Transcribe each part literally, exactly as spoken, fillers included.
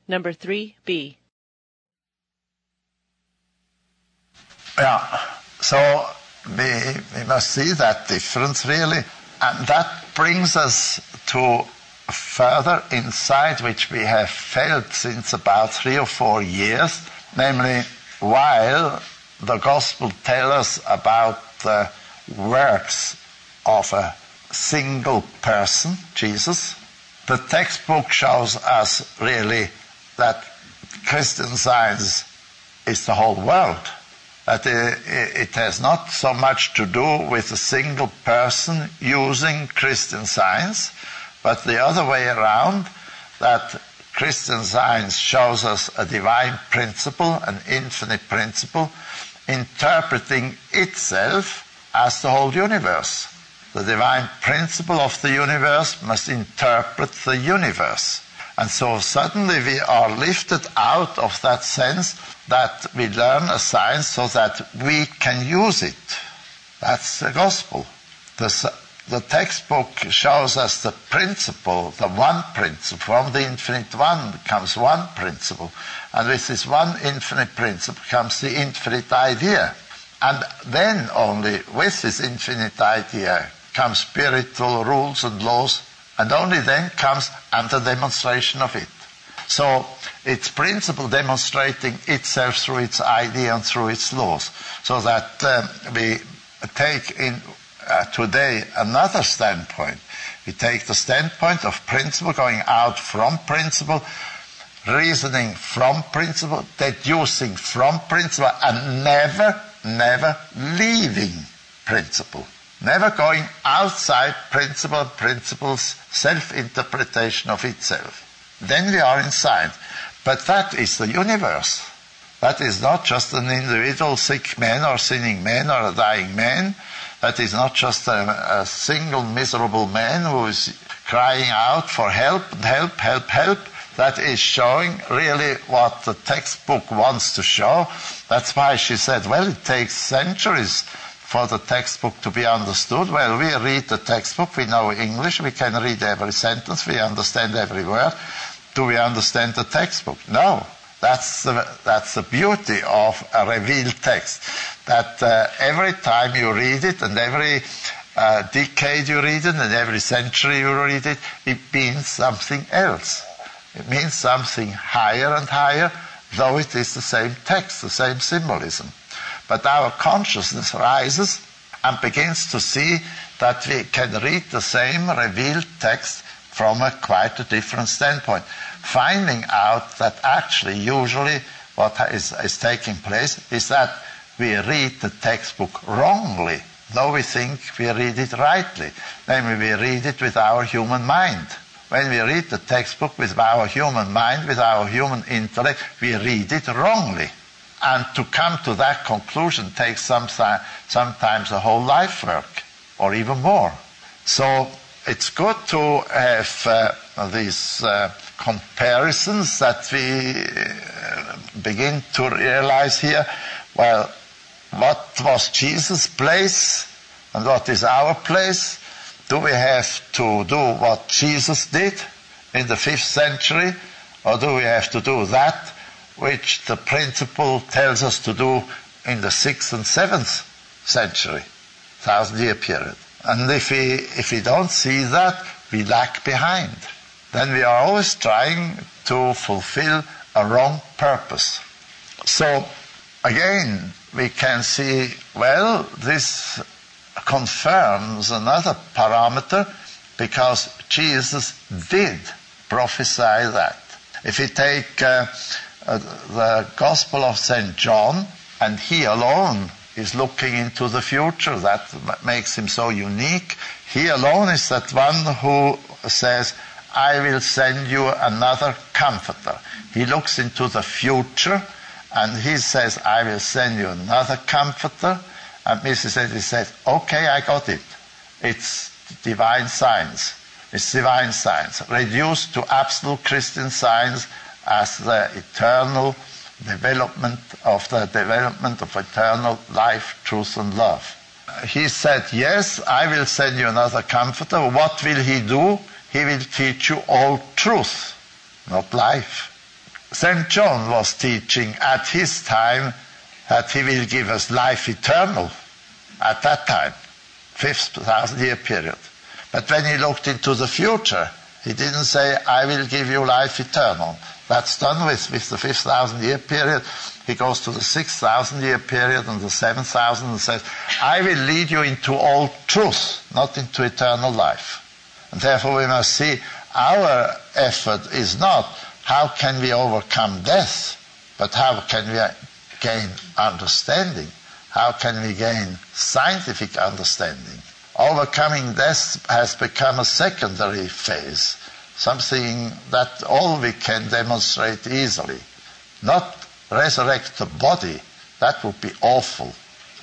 Number three B. Yeah, so we, we must see that difference really. And that brings us to a further insight which we have felt since about three or four years, namely, while the Gospel tells us about the works of a single person, Jesus, the textbook shows us really that Christian Science is the whole world. That it has not so much to do with a single person using Christian Science, but the other way around, that Christian Science shows us a divine principle, an infinite principle, interpreting itself as the whole universe. The divine principle of the universe must interpret the universe. And so suddenly we are lifted out of that sense that we learn a science so that we can use it. That's the gospel. The, the textbook shows us the principle, the one principle. From the infinite one comes one principle. And with this one infinite principle comes the infinite idea. And then only with this infinite idea comes spiritual rules and laws, and only then comes the demonstration of it. So it's principle demonstrating itself through its idea and through its laws. So that um, we take in uh, today another standpoint. We take the standpoint of principle, going out from principle, reasoning from principle, deducing from principle, and never, never leaving principle. Never going outside principle, principle's self-interpretation of itself. Then we are in science. But that is the universe. That is not just an individual sick man or sinning man or a dying man. That is not just a, a single miserable man who is crying out for help, help, help, help. That is showing really what the textbook wants to show. That's why she said, well, it takes centuries for the textbook to be understood. Well, we read the textbook, we know English, we can read every sentence, we understand every word. Do we understand the textbook? No. That's the, that's the beauty of a revealed text. That uh, every time you read it, and every uh, decade you read it, and every century you read it, it means something else. It means something higher and higher, though it is the same text, the same symbolism. But our consciousness rises and begins to see that we can read the same revealed text from a quite a different standpoint, finding out that actually usually what is, is taking place is that we read the textbook wrongly, though we think we read it rightly. Namely, we read it with our human mind. When we read the textbook with our human mind, with our human intellect, we read it wrongly. And to come to that conclusion takes some, sometimes a whole life work, or even more. So it's good to have uh, these uh, comparisons that we uh, begin to realize here. Well, what was Jesus' place and what is our place? Do we have to do what Jesus did in the fifth century, or do we have to do that which the principle tells us to do in the sixth and seventh century, thousand-year period? And if we, if we don't see that, we lag behind. Then we are always trying to fulfill a wrong purpose. So, again, we can see, well, this confirms another parameter, because Jesus did prophesy that. If we take uh, uh, the Gospel of Saint John, and he alone is looking into the future, that makes him so unique. He alone is that one who says, I will send you another comforter. He looks into the future, and he says, I will send you another comforter. And Missus Eddy says, okay, I got it. It's divine science. It's divine science, reduced to absolute Christian science as the eternal development of the development of eternal life, truth, and love. He said, yes, I will send you another comforter. What will he do? He will teach you all truth, not life. Saint John was teaching at his time that he will give us life eternal at that time, fifth thousand year period. But when he looked into the future, he didn't say, I will give you life eternal. That's done with, with the fifth thousand year period. He goes to the sixth thousand year period and the seventh thousand and says, I will lead you into all truth, not into eternal life. And therefore we must see our effort is not how can we overcome death, but how can we gain understanding? How can we gain scientific understanding? Overcoming death has become a secondary phase, something that all we can demonstrate easily. Not resurrect the body, that would be awful.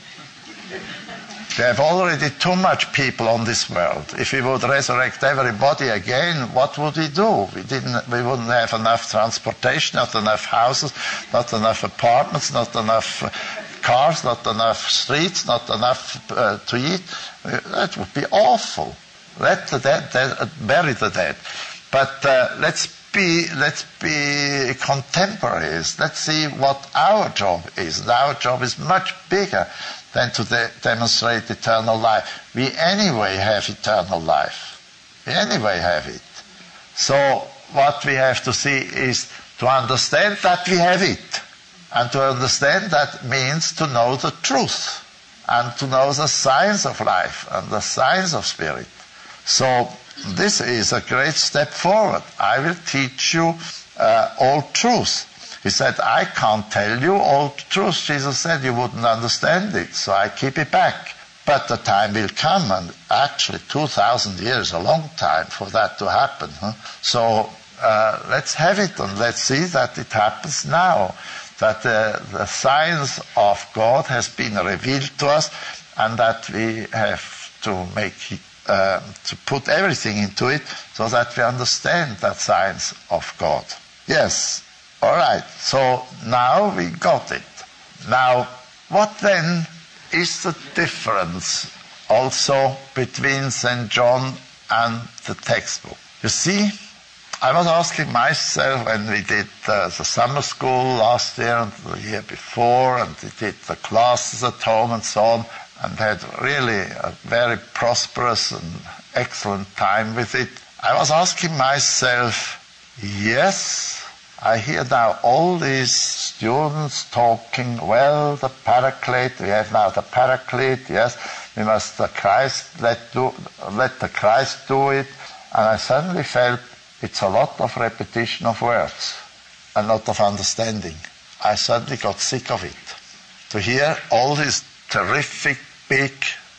We have already too much people on this world. If we would resurrect everybody again, what would we do? We didn't. We wouldn't have enough transportation, not enough houses, not enough apartments, not enough cars, not enough streets, not enough uh, to eat. That would be awful. Let the dead, dead bury the dead. But uh, let's be let's be contemporaries. Let's see what our job is. And our job is much bigger than to de- demonstrate eternal life. We anyway have eternal life. We anyway have it. So what we have to see is to understand that we have it. And to understand that means to know the truth and to know the science of life and the science of spirit. So this is a great step forward. I will teach you uh, all truth. He said, I can't tell you all truth. Jesus said you wouldn't understand it, so I keep it back. But the time will come, and actually two thousand years, a long time for that to happen. Huh? So uh, let's have it, and let's see that it happens now. That uh, the science of God has been revealed to us, and that we have to make it, uh, to put everything into it, so that we understand that science of God. Yes. All right, so now we got it. Now, what then is the difference also between Saint John and the textbook? You see, I was asking myself when we did uh, the summer school last year and the year before, and we did the classes at home and so on, and had really a very prosperous and excellent time with it. I was asking myself, yes, I hear now all these students talking, well, the Paraclete, we have now the Paraclete, yes, we must the Christ let do, let the Christ do it, and I suddenly felt it's a lot of repetition of words, a lot of understanding. I suddenly got sick of it. To hear all these terrific big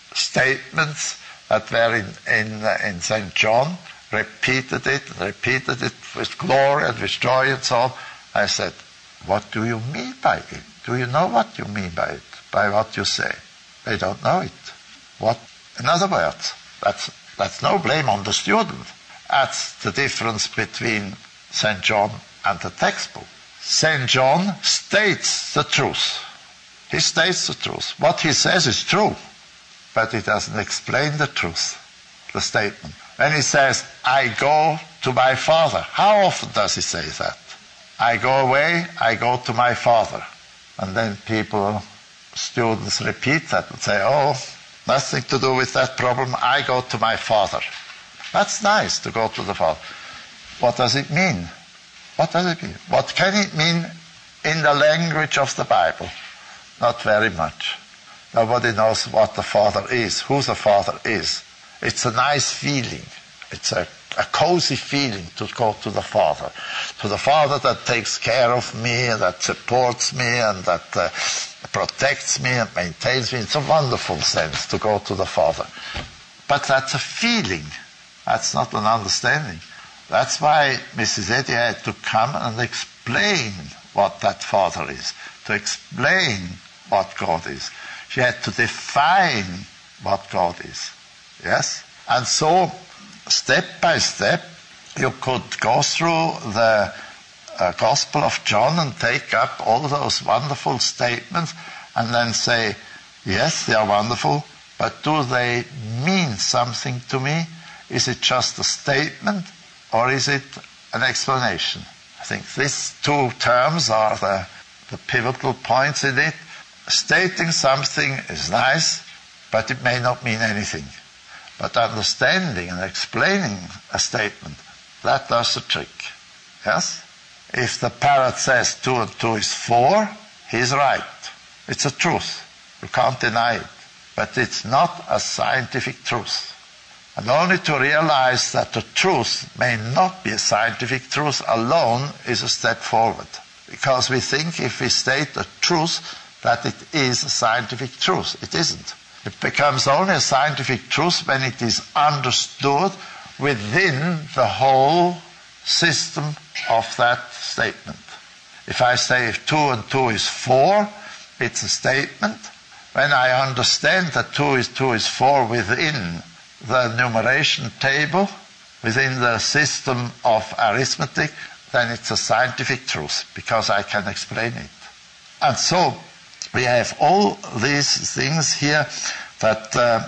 statements that were in in, uh, in Saint John, repeated it, repeated it with glory and with joy and so on. I said, what do you mean by it? Do you know what you mean by it, by what you say? They don't know it. What? In other words, that's, that's no blame on the student. That's the difference between Saint John and the textbook. Saint John states the truth. He states the truth. What he says is true, but he doesn't explain the truth, the statement. When he says, I go to my Father, how often does he say that? I go away, I go to my Father. And then people, students repeat that and say, oh, nothing to do with that problem, I go to my Father. That's nice to go to the Father. What does it mean? What does it mean? What can it mean in the language of the Bible? Not very much. Nobody knows what the Father is, who the Father is. It's a nice feeling. It's a, a cozy feeling to go to the Father. To the Father that takes care of me, that supports me, and that uh, protects me and maintains me. It's a wonderful sense to go to the Father. But that's a feeling. That's not an understanding. That's why Missus Eddy had to come and explain what that Father is, to explain what God is. She had to define what God is. Yes? And so, step by step, you could go through the uh, Gospel of John and take up all those wonderful statements and then say, yes, they are wonderful, but do they mean something to me? Is it just a statement or is it an explanation? think these two terms are the, the pivotal points in it. Stating something is nice, but it may not mean anything. But understanding and explaining a statement, that does the trick. Yes? If the parrot says two and two is four, he's right. It's a truth. You can't deny it. But it's not a scientific truth. And only to realize that the truth may not be a scientific truth alone is a step forward. Because we think if we state a truth, that it is a scientific truth. It isn't. It becomes only a scientific truth when it is understood within the whole system of that statement. If I say if two and two is four, it's a statement. When I understand that two is two is four within the numeration table, within the system of arithmetic, then it's a scientific truth, because I can explain it. And so we have all these things here that, uh,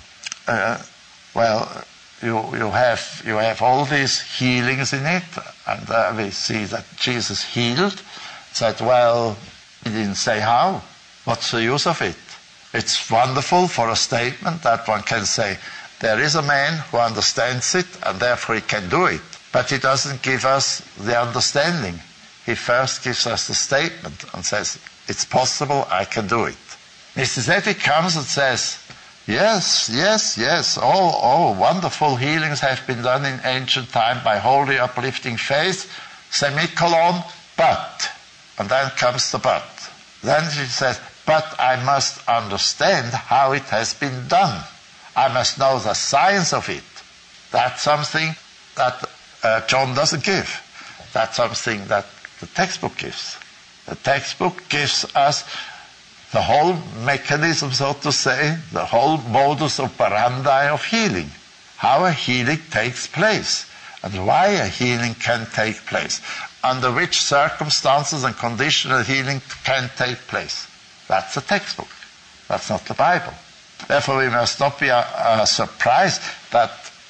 uh, well, you, you have you have all these healings in it, and uh, we see that Jesus healed. Said, well, he didn't say how. What's the use of it? It's wonderful for a statement that one can say, there is a man who understands it, and therefore he can do it. But he doesn't give us the understanding. He first gives us the statement and says, it's possible, I can do it. Missus Eddy comes and says, yes, yes, yes, all, all wonderful healings have been done in ancient time by holy uplifting faith, semicolon, but. And then comes the but. Then she says, but I must understand how it has been done. I must know the science of it. That's something that uh, John doesn't give. That's something that the textbook gives. The textbook gives us the whole mechanism, so to say, the whole modus operandi of healing. How a healing takes place, and why a healing can take place. Under which circumstances and conditional healing can take place. That's the textbook. That's not the Bible. Therefore, we must not be uh, uh, surprised that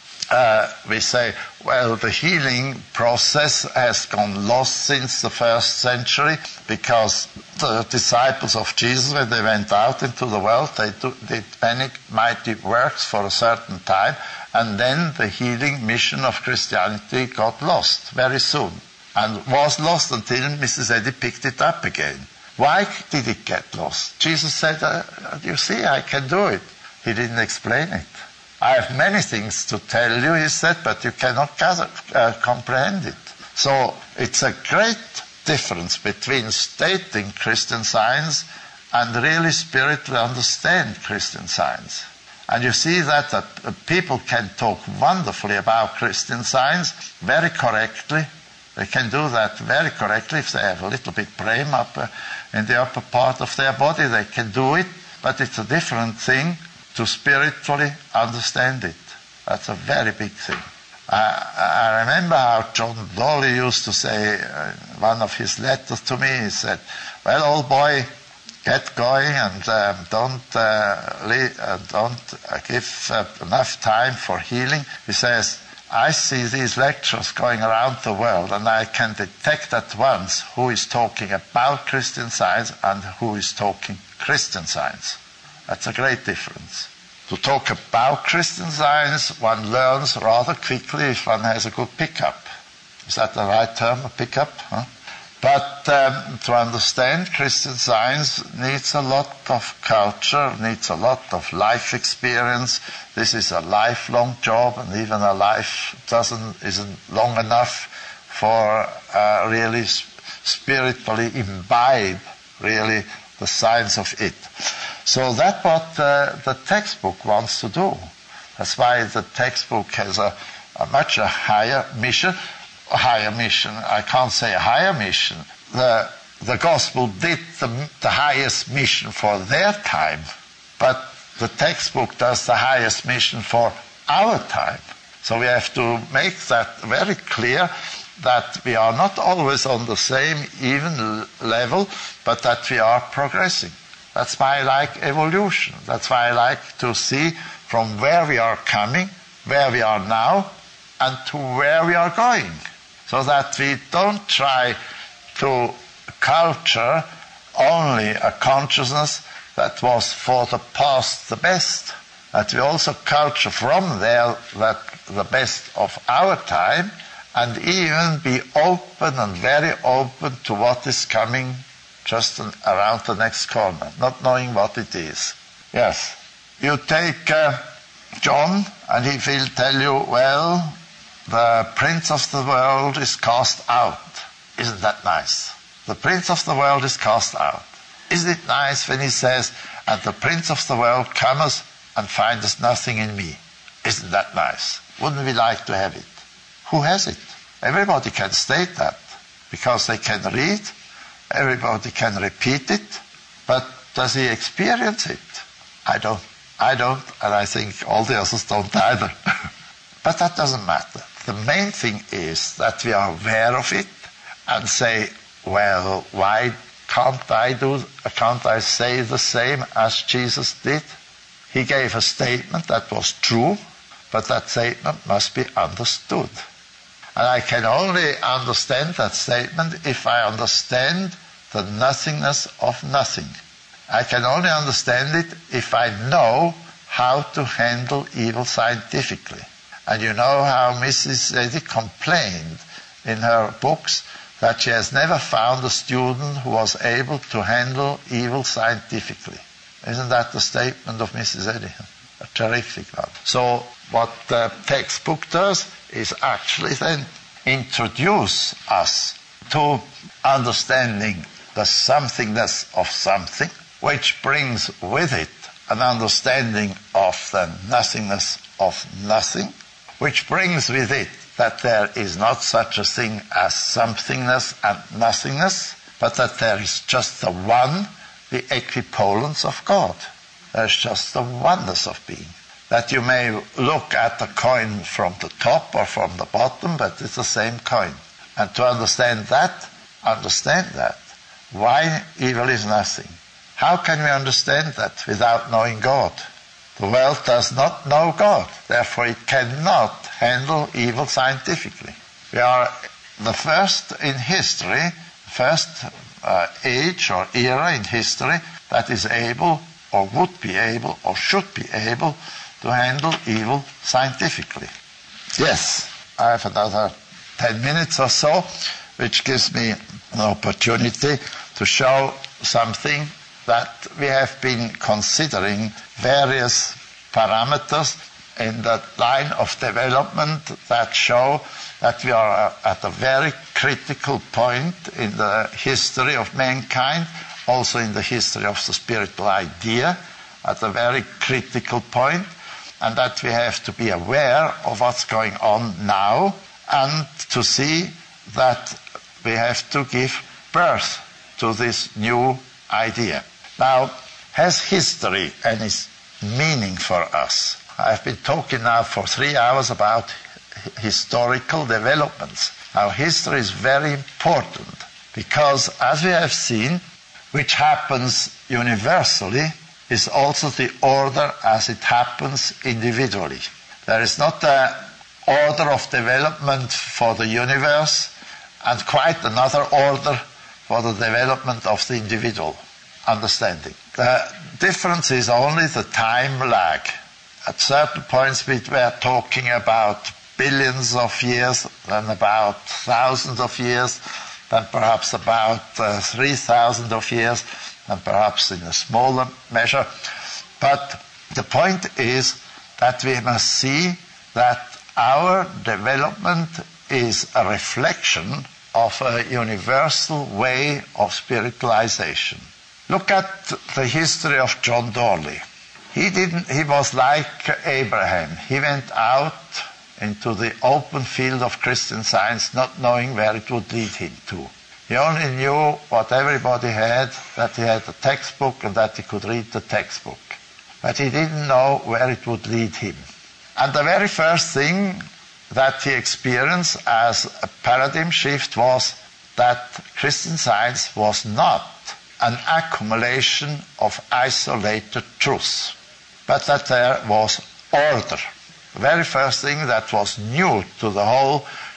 uh, we say, well, the healing process has gone lost since the first century, because the disciples of Jesus, when they went out into the world, they do, did many mighty works for a certain time, and then the healing mission of Christianity got lost very soon, and was lost until Missus Eddy picked it up again. Why did it get lost? Jesus said, uh, you see, I can do it. He didn't explain it. I have many things to tell you, he said, but you cannot gather, uh, comprehend it. So it's a great difference between stating Christian Science and really spiritually understand Christian Science. And you see that, that uh, people can talk wonderfully about Christian Science very correctly. They can do that very correctly if they have a little bit brain up uh, in the upper part of their body. They can do it, but it's a different thing to spiritually understand it. That's a very big thing. I, I remember how John Dolly used to say uh, one of his letters to me. He said, well, old boy, get going and um, don't, uh, le- uh, don't uh, give uh, enough time for healing. He says, I see these lectures going around the world, and I can detect at once who is talking about Christian Science and who is talking Christian Science. That's a great difference. To talk about Christian Science, one learns rather quickly if one has a good pickup. Is that the right term, a pickup? Huh? But um, to understand Christian Science needs a lot of culture, needs a lot of life experience. This is a lifelong job, and even a life doesn't isn't long enough for uh, really spiritually imbibe really the science of it. So that's what uh, the textbook wants to do. That's why the textbook has a, a much a higher mission. A higher mission. I can't say a higher mission. The the gospel did the, the highest mission for their time, but the textbook does the highest mission for our time. So we have to make that very clear, that we are not always on the same even level, but that we are progressing. That's why I like evolution. That's why I like to see from where we are coming, where we are now, and to where we are going. so that we don't try to culture only a consciousness that was for the past the best, that we also culture from there that the best of our time, and even be open and very open to what is coming just around the next corner, not knowing what it is. Yes, you take uh, John, and he will tell you, well, the prince of the world is cast out. Isn't that nice? The prince of the world is cast out. Isn't it nice when he says, and the prince of the world cometh and findeth nothing in me? Isn't that nice? Wouldn't we like to have it? Who has it? Everybody can state that, because they can read, everybody can repeat it, but does he experience it? I don't. I don't, and I think all the others don't either. But that doesn't matter. The main thing is that we are aware of it and say, well, why can't I do, can't I say the same as Jesus did? He gave a statement that was true, but that statement must be understood. And I can only understand that statement if I understand the nothingness of nothing. I can only understand it if I know how to handle evil scientifically. And you know how Missus Eddy complained in her books that she has never found a student who was able to handle evil scientifically. Isn't that the statement of Missus Eddy? A terrific one. So what the textbook does is actually then introduce us to understanding the somethingness of something, which brings with it an understanding of the nothingness of nothing, which brings with it that there is not such a thing as somethingness and nothingness, but that there is just the one, the equipolence of God. There's just the oneness of being. That you may look at the coin from the top or from the bottom, but it's the same coin. And to understand that, understand that. Why evil is nothing? How can we understand that without knowing God? The world does not know God, therefore it cannot handle evil scientifically. We are the first in history, first uh, age or era in history that is able or would be able or should be able to handle evil scientifically. Yes, I have another ten minutes or so, which gives me an opportunity to show something that we have been considering various parameters in the line of development that show that we are at a very critical point in the history of mankind, also in the history of the spiritual idea, at a very critical point, and that we have to be aware of what's going on now and to see that we have to give birth to this new idea. Now, has history any meaning for us? I've been talking now for three hours about historical developments. Now, history is very important because, as we have seen, which happens universally is also the order as it happens individually. There is not an order of development for the universe and quite another order for the development of the individual understanding. The difference is only the time lag. At certain points we were talking about billions of years, then about thousands of years, then perhaps about uh, three thousand of years, and perhaps in a smaller measure. But the point is that we must see that our development is a reflection of a universal way of spiritualization. Look at the history of John Dorley. He didn't, he was like Abraham. He went out into the open field of Christian Science not knowing where it would lead him to. He only knew what everybody had, that he had a textbook and that he could read the textbook. But he didn't know where it would lead him. And the very first thing that he experienced as a paradigm shift was that Christian Science was not an accumulation of isolated truths, but that there was order. The very first thing that was new to the whole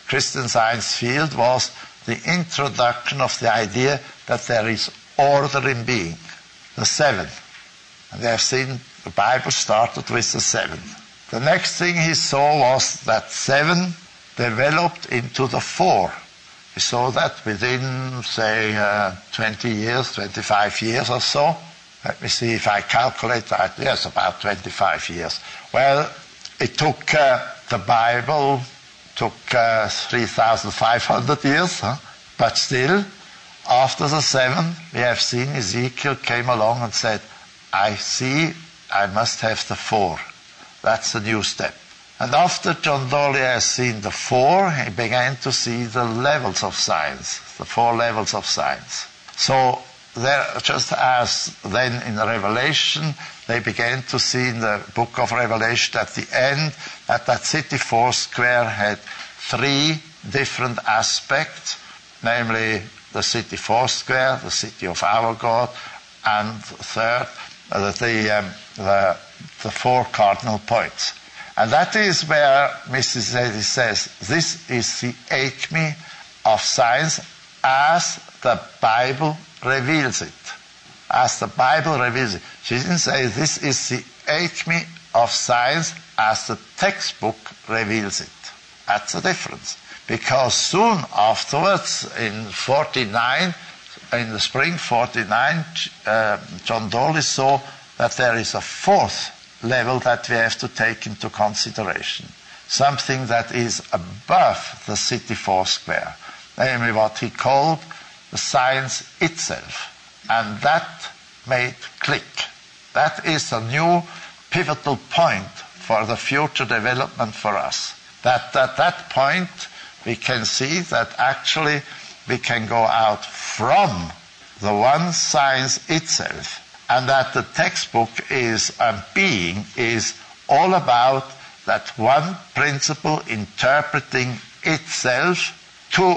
Christian Science field was the introduction of the idea that there is order in being, the seven. And we have seen the Bible started with the seven. The next thing he saw was that seven developed into the four. He saw that within, say, uh, twenty years, twenty-five years or so. Let me see if I calculate that. Yes, about twenty-five years. Well, it took uh, the Bible, took uh, three thousand five hundred years, huh? But still, after the seven, we have seen Ezekiel came along and said, I see I must have the four. That's a new step. And after John Dolly has seen the four, he began to see the levels of science, the four levels of science. So there, just as then in the Revelation, they began to see in the book of Revelation at the end that that city four square had three different aspects, namely the city four square, the city of our God, and third, uh, the, um, the, the four cardinal points. And that is where Missus Eddy says, this is the acme of science as the Bible reveals it. As the Bible reveals it. She didn't say this is the acme of science as the textbook reveals it. That's the difference. Because soon afterwards, in forty-nine, in the spring forty-nine, uh, John Dolly saw that there is a fourth level that we have to take into consideration. Something that is above the city four square. Namely what he called the science itself. And that made click. That is a new pivotal point for the future development for us. That at that point we can see that actually we can go out from the one science itself, and that the textbook is a being is all about that one principle interpreting itself to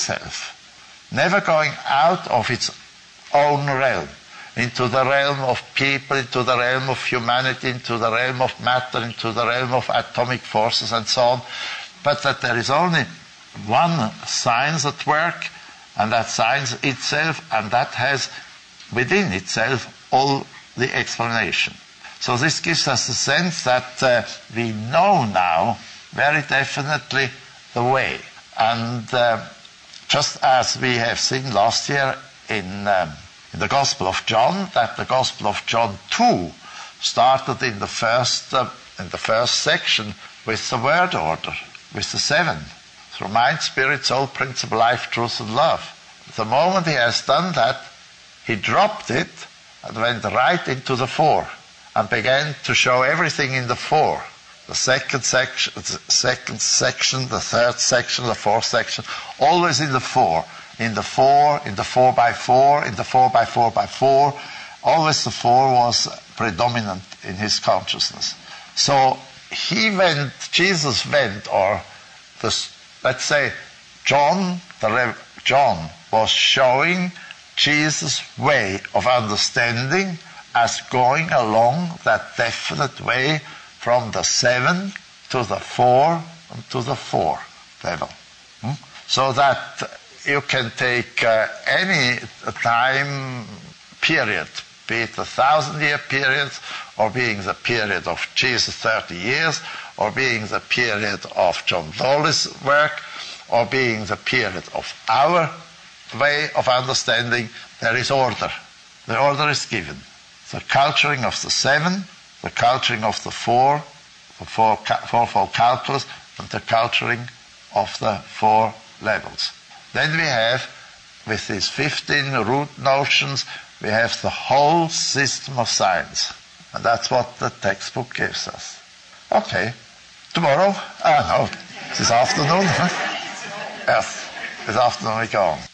itself, never going out of its own realm, into the realm of people, into the realm of humanity, into the realm of matter, into the realm of atomic forces and so on, but that there is only one science at work, and that science itself, and that has within itself all the explanation. So this gives us the sense that uh, we know now very definitely the way. And uh, just as we have seen last year in, um, in the Gospel of John, that the Gospel of John two started in the first uh, in the first section with the word order, with the seven. Through mind, spirit, soul, principle, life, truth, and love. The moment he has done that, he dropped it and went right into the four and began to show everything in the four. The second section, the second section, the third section, the fourth section, always in the four. In the four, in the four by four, in the four by four by four. Always the four was predominant in his consciousness. So he went, Jesus went, or the, let's say John, the Rev, John was showing Jesus' way of understanding as going along that definite way from the seven to the four and to the four level. Hmm? So that you can take uh, any time period, be it a thousand-year period, or being the period of Jesus' thirty years, or being the period of John Dolly's work, or being the period of our way of understanding, there is order. The order is given. The culturing of the seven, the culturing of the four, the four, fourfold calculus, and the culturing of the four levels. Then we have, with these fifteen root notions, we have the whole system of science. And that's what the textbook gives us. Okay. Tomorrow? Ah, no. This afternoon. Huh? Yes. This afternoon we go on.